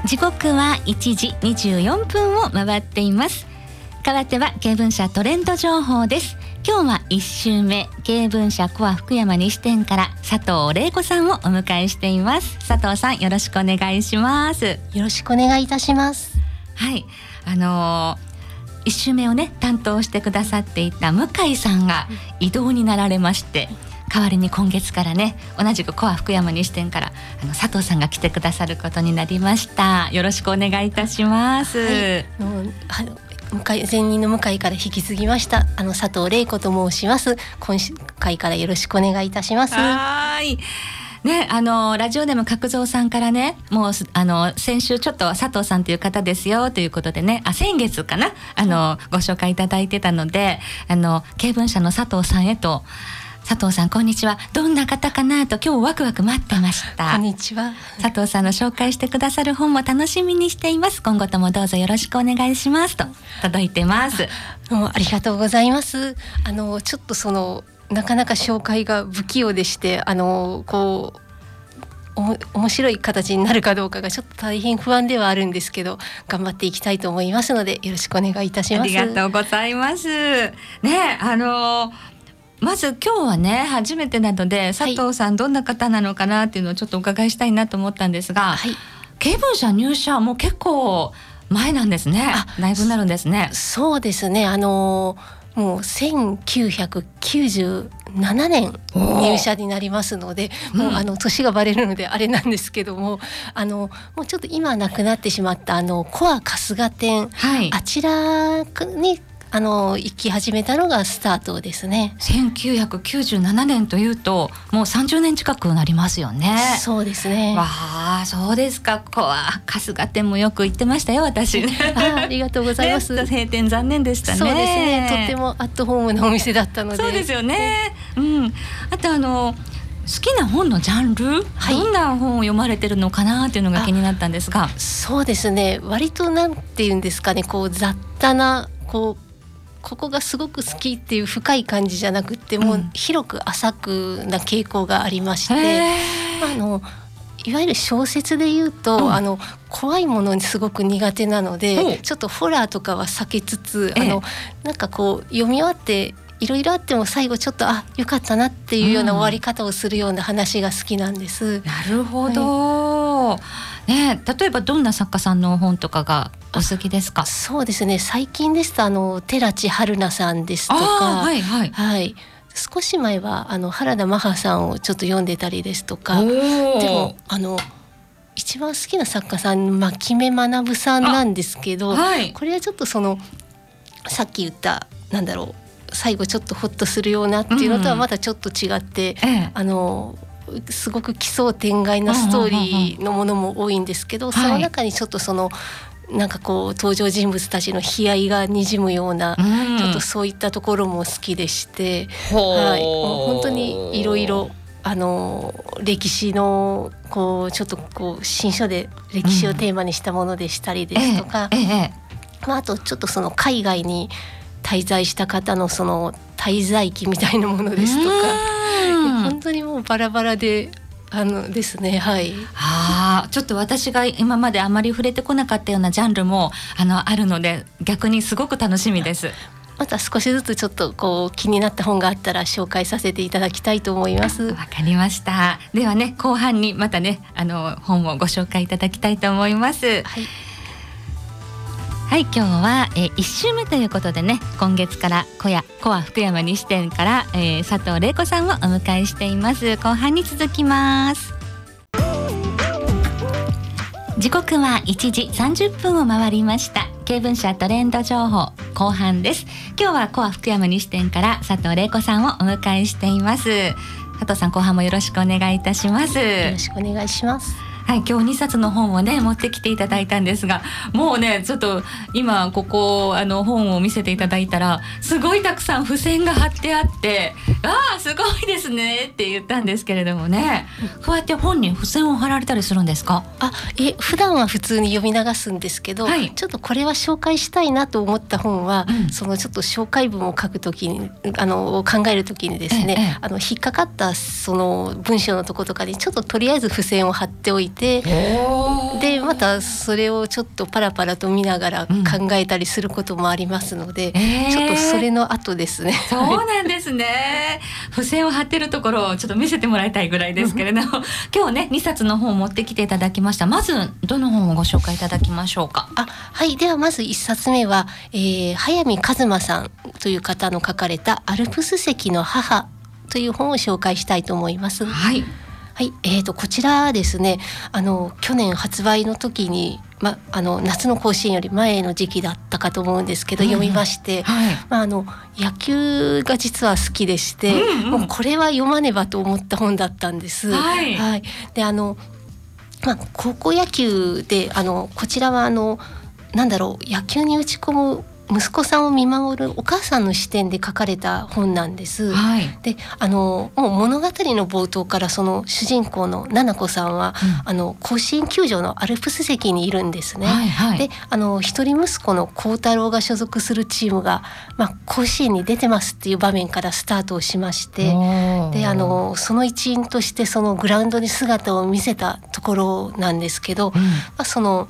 時刻は1時24分を回っています。代わっては経文社トレンド情報です。今日は1週目、経文社コア福山西店から佐藤玲子さんをお迎えしています。佐藤さん、よろしくお願いします。 よろしくお願いいたします。 はい、1週目をね担当してくださっていた向井さんが異動になられまして、代わりに今月からね、同じくコア福山西店から佐藤さんが来てくださることになりました。よろしくお願いいたします。 前任の向井から引き継ぎました佐藤玲子と申します。今回からよろしくお願いいたします。 はいね、ラジオでも角蔵さんからね、もう先週ちょっと佐藤さんという方ですよということでね、先月かなご紹介いただいてたので、経文社の佐藤さんへと、佐藤さんこんにちは、どんな方かなと今日ワクワク待ってました。 こんにちは。佐藤さんの紹介してくださる本も楽しみにしています。今後ともどうぞよろしくお願いしますと届いてます。 どうもありがとうございます。ちょっとなかなか紹介が不器用でして、面白い形になるかどうかがちょっと大変不安ではあるんですけど、頑張っていきたいと思いますのでよろしくお願いいたします。 ありがとうございますね。まず今日はね初めてなので、佐藤さんどんな方なのかなっていうのをちょっとお伺いしたいなと思ったんですが、はい、経文社入社もう結構前なんですね。だいぶなるんですね。 そうですね、もう1997年入社になりますので、もう年がバレるのであれなんですけども、もうちょっと今なくなってしまったコア春日店、はい、あちらに行き始めたのがスタートですね。 1997年というともう30年近くなりますよね。 そうですね。 わあ、そうですか。コア春日店もよく行ってましたよ、私。 ありがとうございます。 閉店残念でしたね。 そうですね、とってもアットホームなお店だったので。 そうですよね、あと好きな本のジャンル、はい、どんな本を読まれてるのかなっていうのが気になったんですが。 そうですね、割となんていうんですかね、雑多なここがすごく好きっていう深い感じじゃなくって、もう広く浅くな傾向がありまして、いわゆる小説で言うと、怖いものにすごく苦手なので、ちょっとホラーとかは避けつつ、なんか読み終わっていろいろあっても最後ちょっとよかったなっていうような終わり方をするような話が好きなんです。 なるほど、例えばどんな作家さんの本とかがお好きですか？ そうですね、最近ですと寺地春菜さんですとか、はいはいはい、少し前は原田マハさんをちょっと読んでたりですとか、でも一番好きな作家さん牧目学さんなんですけど、はい、これはちょっとさっき言った最後ちょっとホッとするようなっていうのとはまたちょっと違って、すごく奇想天外なストーリーのものも多いんですけど、その中にちょっとなんか登場人物たちの悲哀がにじむような、ちょっとそういったところも好きでして、はい、もう本当にいろいろ歴史のちょっと新書で歴史をテーマにしたものでしたりですとか、あとちょっと海外に滞在した方の滞在記みたいなものですとか、本当にもうバラバラでですね、はい。 ちょっと私が今まであまり触れてこなかったようなジャンルもあるので、逆にすごく楽しみです。 また少しずつちょっと気になった本があったら紹介させていただきたいと思います。 わかりました。ではね、後半にまたね本をご紹介いただきたいと思います。はい。はい、今日は、1週目ということでね、今月からコア福山西店から、佐藤玲子さんをお迎えしています。後半に続きます。時刻は1時30分を回りました。経文社トレンド情報後半です。今日はコア福山西店から佐藤玲子さんをお迎えしています。佐藤さん、後半もよろしくお願いいたします。 よろしくお願いします。 はい、今日2冊の本をね持ってきていただいたんですが、もうねちょっと今ここ本を見せていただいたらすごいたくさん付箋が貼ってあって、 すごいですねって言ったんですけれどもね、こうやって本に付箋を貼られたりするんですか？ 普段は普通に読み流すんですけど、ちょっとこれは紹介したいなと思った本は、そのちょっと紹介文を書くときに考えるときにですね、引っかかったその文章のとことかにちょっととりあえず付箋を貼っておいて、でまたそれをちょっとパラパラと見ながら考えたりすることもありますので、ちょっとそれの後ですね。 そうなんですね。付箋を貼ってるところをちょっと見せてもらいたいぐらいですけれども今日ね2冊の本を持ってきていただきました。まずどの本をご紹介いただきましょうか？ ではまず1冊目は、早見一馬さんという方の書かれたアルプス石の母という本を紹介したいと思います。こちらですね、去年発売の時に、夏の甲子園より前の時期だったかと思うんですけど、読みまして、野球が実は好きでして、もうこれは読まねばと思った本だったんです。で高校野球でこちらは野球に打ち込む息子さんを見守るお母さんの視点で書かれた本なんです。でもう物語の冒頭からその主人公の菜々子さんは、甲子園球場のアルプス席にいるんですね。で一人息子の幸太郎が所属するチームが、甲子園に出てますっていう場面からスタートをしまして、でその一員としてそのグラウンドに姿を見せたところなんですけど、その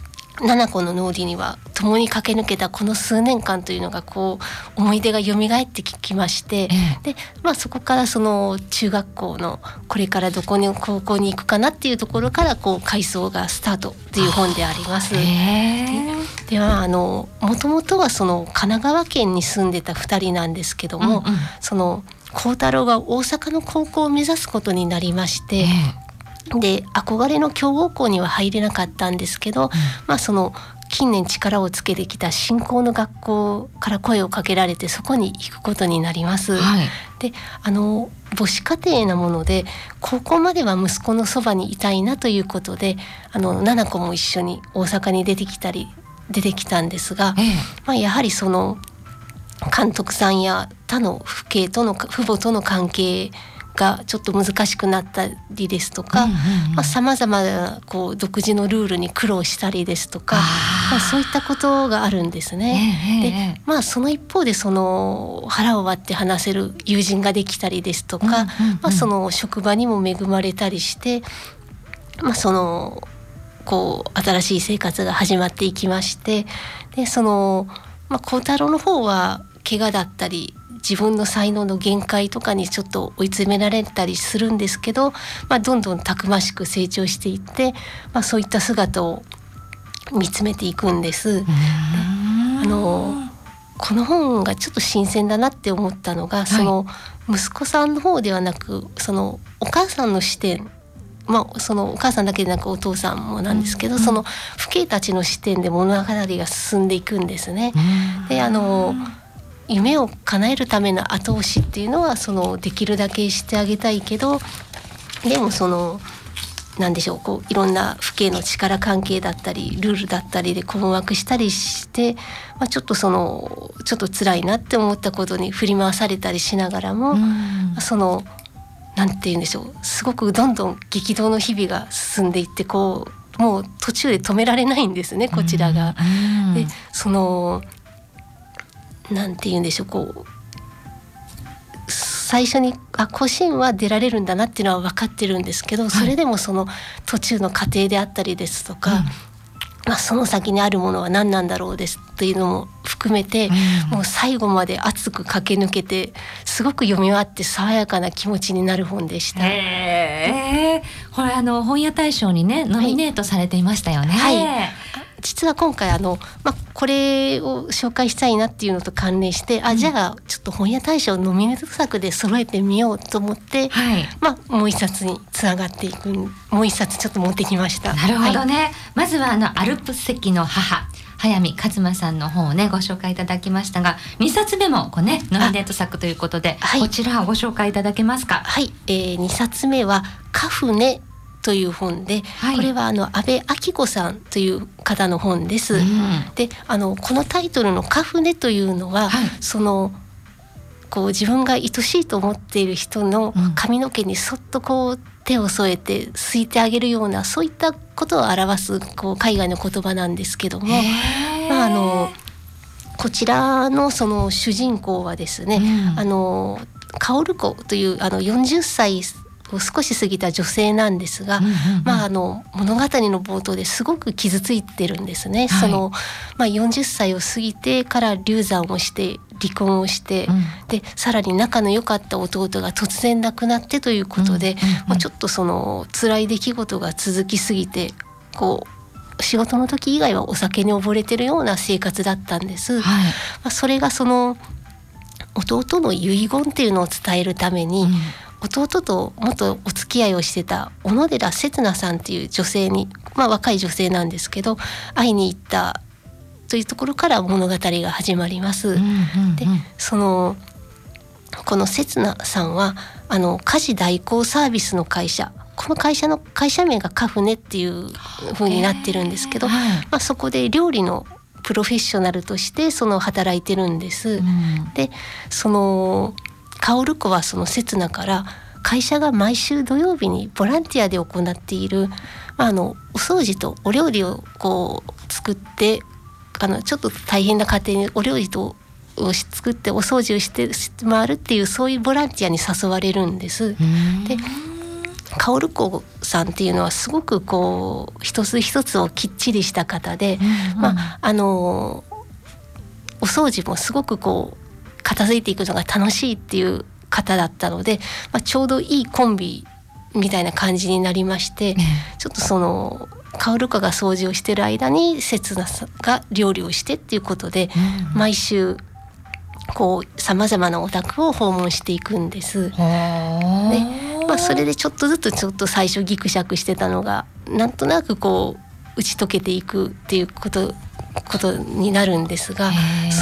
7個の脳裏には共に駆け抜けたこの数年間というのがこう思い出が蘇ってきまして、で、そこからその中学校のこれからどこに高校に行くかなっていうところからこう回想がスタートっていう本であります。ではもともとはその神奈川県に住んでた2人なんですけども、その幸太郎が大阪の高校を目指すことになりまして、で憧れの強豪校には入れなかったんですけど、その近年力をつけてきた新興の学校から声をかけられてそこに行くことになります。で母子家庭なもので高校までは息子のそばにいたいなということで7子も一緒に大阪に出てきたんですが、やはりその監督さんや他の父母との関係がちょっと難しくなったりですとか、様々なこう独自のルールに苦労したりですとか、そういったことがあるんですね。でその一方でその腹を割って話せる友人ができたりですとか、その職場にも恵まれたりして、そのこう新しい生活が始まっていきまして、でその幸太郎の方は怪我だったり自分の才能の限界とかにちょっと追い詰められたりするんですけど、どんどんたくましく成長していって、そういった姿を見つめていくんです。この本がちょっと新鮮だなって思ったのが、その息子さんの方ではなくそのお母さんの視点、そのお母さんだけでなくお父さんもなんですけど、その父兄たちの視点で物語が進んでいくんですね。で夢を叶えるための後押しっていうのはそのできるだけしてあげたいけど、でもそのなんでしょう、こういろんな父兄の力関係だったりルールだったりで困惑したりして、ちょっと辛いなって思ったことに振り回されたりしながらも、そのなんて言うんでしょう、すごくどんどん激動の日々が進んでいって、こうもう途中で止められないんですね、こちらが。でそのなんて言うんでしょう、こう最初に甲子園は出られるんだなっていうのは分かってるんですけど、それでもその途中の過程であったりですとか、その先にあるものは何なんだろうですっていうのも含めて、もう最後まで熱く駆け抜けてすごく読み終わって爽やかな気持ちになる本でした。 これ本屋大賞にねノミネートされていましたよね。 実は今回これを紹介したいなっていうのと関連して、じゃあちょっと本屋大賞ノミネート作で揃えてみようと思って、もう一冊につながっていく、もう一冊ちょっと持ってきました。 なるほどね。まずはアルプス石の母早見一馬さんの本をねご紹介いただきましたが、2冊目もノミネート作ということで、こちらをご紹介いただけますか？ 2冊目はカフネという本で、これは安部明子さんという方の本です。でこのタイトルのカフネというのは、そのこう自分が愛しいと思っている人の髪の毛にそっとこう手を添えてすいてあげるような、そういったことを表すこう海外の言葉なんですけども、こちらのその主人公はですね、カオル子という40歳を少し過ぎた女性なんですが、物語の冒頭ですごく傷ついてるんですね。40歳を過ぎてから流産をして離婚をして、でさらに仲の良かった弟が突然亡くなってということで、ちょっとその辛い出来事が続きすぎて、こう仕事の時以外はお酒に溺れてるような生活だったんです。それがその弟の遺言っていうのを伝えるために、弟と元お付き合いをしてた小野寺刹那さんっていう女性に、若い女性なんですけど会いに行ったというところから物語が始まります。でこの刹那さんは家事代行サービスの会社、この会社の会社名がカフネっていう風になってるんですけど、そこで料理のプロフェッショナルとして働いてるんです。でカオル子はその刹那から会社が毎週土曜日にボランティアで行っている、お掃除とお料理をこう作って、ちょっと大変な家庭にお料理を作ってお掃除をして回るっていう、そういうボランティアに誘われるんです。でカオル子さんっていうのはすごくこう一つ一つをきっちりした方で、お掃除もすごくこう片付いていくのが楽しいっていう方だったので、ちょうどいいコンビみたいな感じになりまして、ちょっとカオル子が掃除をしてる間に刹那さんが料理をしてっていうことで、毎週こうさまざまなお宅を訪問していくんです。でそれでちょっとずつちょっと最初ギクシャクしてたのが、なんとなくこう打ち解けていくっていうことになるんですが、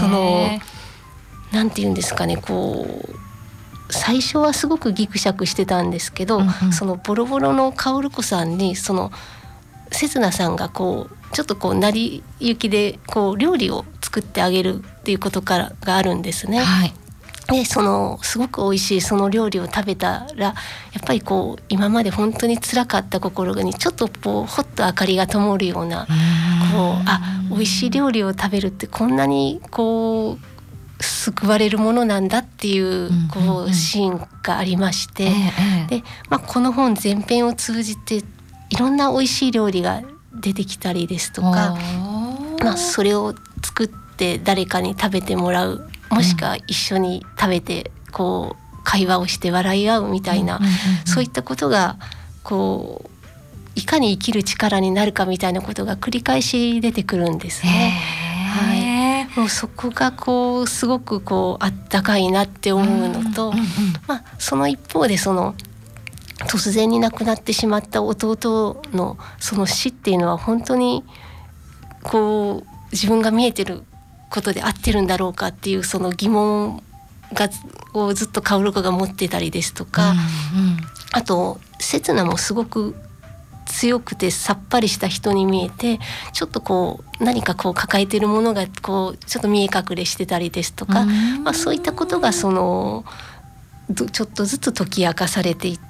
なんていうんですかね、こう最初はすごくギクシャクしてたんですけど、そのボロボロのカオル子さんに刹那さんがこうちょっとこう成り行きでこう料理を作ってあげるっていうことがあるんですね。ですごく美味しいその料理を食べたら、やっぱりこう今まで本当に辛かった心にちょっとこうほっと明かりが灯るような、美味しい料理を食べるってこんなにこう救われるものなんだっていうこうシーンがありまして、でこの本全編を通じていろんな美味しい料理が出てきたりですとか、それを作って誰かに食べてもらう、もしくは一緒に食べてこう会話をして笑い合うみたいな、そういったことがこういかに生きる力になるかみたいなことが繰り返し出てくるんですね。もうそこがこうすごくこうあったかいなって思うのと、その一方で突然に亡くなってしまった弟のその死っていうのは本当にこう自分が見えてることで合ってるんだろうかっていうその疑問をずっとカオル子が持ってたりですとか、あと刹那もすごく強くてさっぱりした人に見えて、ちょっとこう何かこう抱えているものがこうちょっと見え隠れしてたりですとか、そういったことがちょっとずつ解き明かされていって、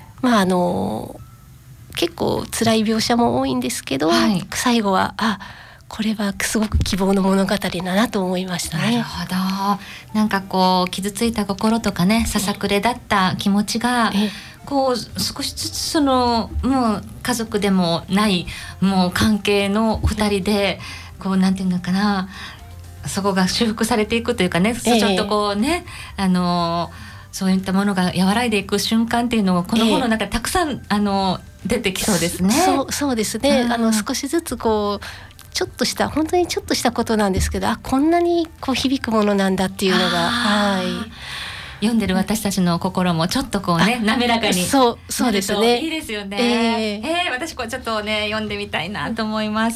結構辛い描写も多いんですけど、最後はこれはすごく希望の物語だなと思いましたね。 なるほど。なんかこう傷ついた心とかね、ささくれだった気持ちがこう少しずつもう家族でもないもう関係の2人でこうなんていうのかな、そこが修復されていくというかね、ちょっとこうね、そういったものが和らいでいく瞬間っていうのをこの本の中でたくさん出てきそうですね。 そうですね。少しずつこう本当にちょっとしたことなんですけど、こんなにこう響くものなんだっていうのが、 読んでる私たちの心もちょっとこうね滑らかにそうですね。 いいですよね。私これちょっとね読んでみたいなと思います。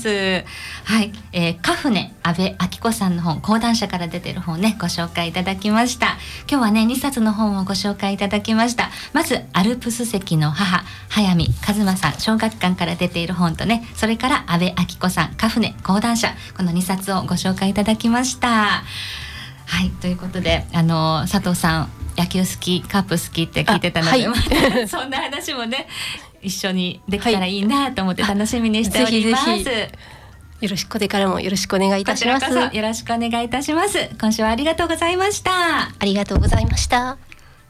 カフネ阿部明子さんの本、講談社から出てる本ねご紹介いただきました。今日はね2冊の本をご紹介いただきました。まずアルプス関の母早見和馬さん小学館から出ている本とね、それから阿部明子さんカフネ講談社、この2冊をご紹介いただきました。 はい、ということで佐藤さん野球好きカープ好きって聞いてたので、はい、そんな話もね一緒にできたらいいなと思って楽しみにしております。 ぜひぜひよろしく、これからもよろしくお願いいたします。 こちらこそよろしくお願いいたします。今週はありがとうございました。 ありがとうございました。